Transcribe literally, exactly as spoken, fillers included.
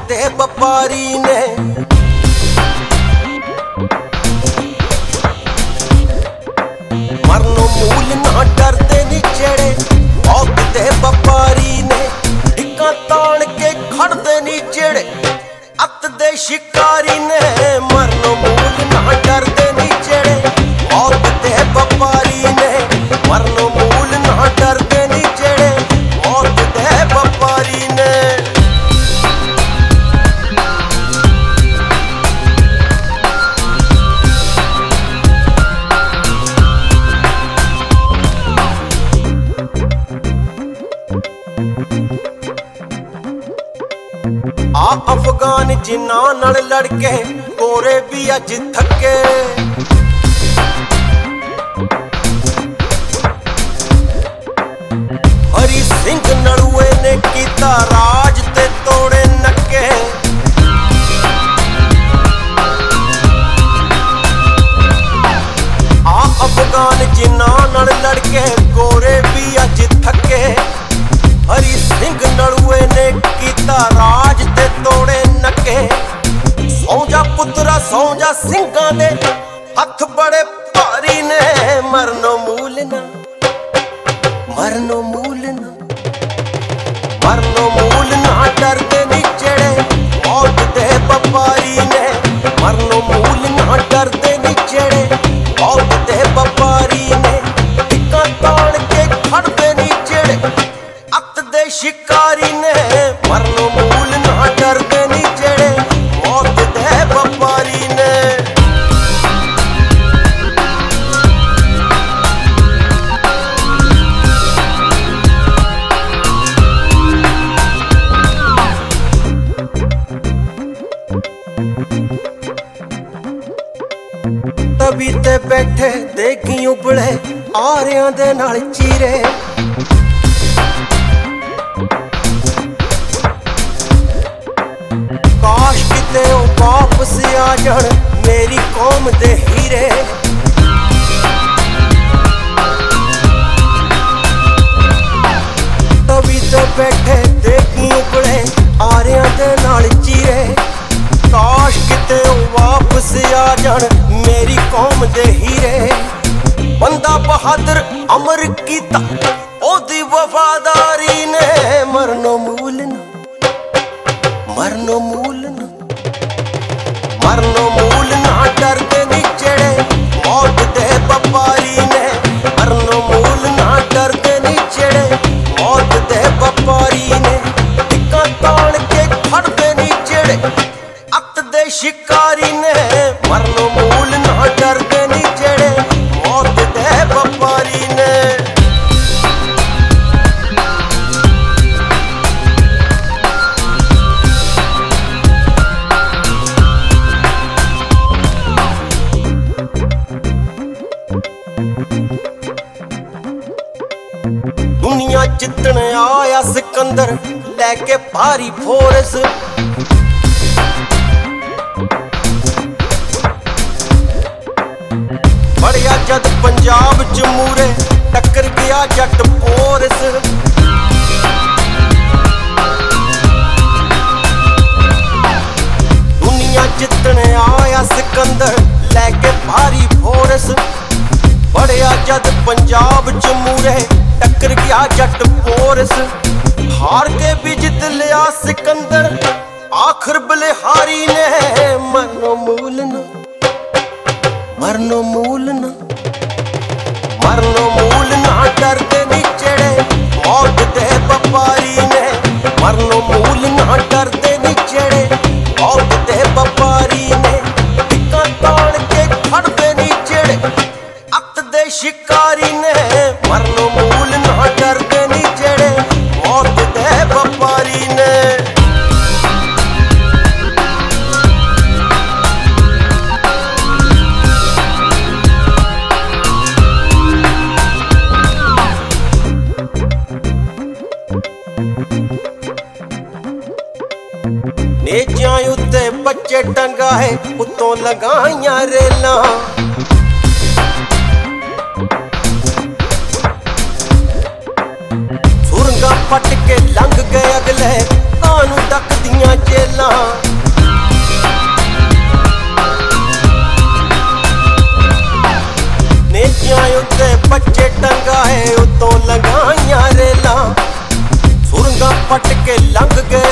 दे व्यापारी ने मरनो मूल ना डरते नी जेड़े मौत दे व्यापारी ने ढिक्का तान के खड़दे नी जेड़े अत दे शिकारी ने मरनो मूल ना डरते नी जेड़े मौत दे व्यापारी ने मरनो मूल ना डरते नी जेड़े मौत दे व्यापारी ने आ अफगान जिन्ना नाल लड़के गोरे भी अज थके हरी सिंह नलुए ने कीता राज ते तोड़े नके आ अफगान जिन्ना नाल लड़के गोरे भी अज थके हरी सिंह नलुए ने कीता राज ते तोड़े नके सौंजा पुत्रा सौंजा सिंघां दे हथ बड़े भारी ने मरनो मूल ना मरनो मूल ना मरनो मूल ना डरदे नी जेड़े मौत दे व्यापारी ने मरनो मूल ना डरदे नी जेड़े मौत दे व्यापारी ने टिक्का तान के खड़दे नी जेड़े अत दे शिकारी ने मरनो मूल ना डरदे नी जेड़े मौत दे व्यापारी ने तभी ते बैठे देखी उबले आरियां दे नाल चीरे काश किते ओ वापस आ जान मेरी कौम दे हीरे तभी ते बैठे देखी उबले आरियां दे नाल चीरे काश किते ओ वापस आ जान मेरी कौम दे हीरे बंदा बहादुर अमर कीता ओदी वफादारी ने मरनो मूल ना मरनो मूल ना मरनो मूल ना डरदे नी जेड़े मौत दे व्यापारी ने मरनो मूल ना डरदे नी जेड़े मौत दे व्यापारी ने टिक्का तान के खड़दे नी जेड़े अत दे शिकारी ने मरनो मूल ना डरदे नी जेड़े मौत दे व्यापारी ने दुनिया जितन आया सिकंदर लेके भारी फोर्स बड़िया जद पंजाब च मूरे टक्कर गया जट पोरस दुनिया जितन आया सिकंदर लेके भारी फोर्स बड़िया जद पंजाब च मूरे टक्कर गया जट पोरस हार के भी जित लिया सिकंदर आखिर बलिहारी ने मरनो मूल ना मरनो मूल ना मरनो मूल ना डरदे नी जेड़े मौत दे व्यापारी ने मरनो मूल ना डरदे नी जेड़े मौत दे व्यापारी ने टिक्का तान के खड़दे नी जेड़े अत दे शिकारी ने मरनो मूल ना डरदे नी जेड़े मौत दे व्यापारी ने नेजियां उत्ते बच्चे टंगाए उत्तों लगाइयां रेलां सुरंगा पट के लंघ गए अगले कानू डकदियां ਦੀਆਂ ਜੇਲਾਂ। ਨੇਜਿਆਂ ਉੱਤੇ ਬੱਚੇ ਟੰਗਾਏ ਉਤੋਂ ਲਗਾਈਆਂ ਰੇਲਾਂ। ਸੁਰੰਗਾਂ ਪੱਟ ਕੇ ਲੰਘ ਗਏ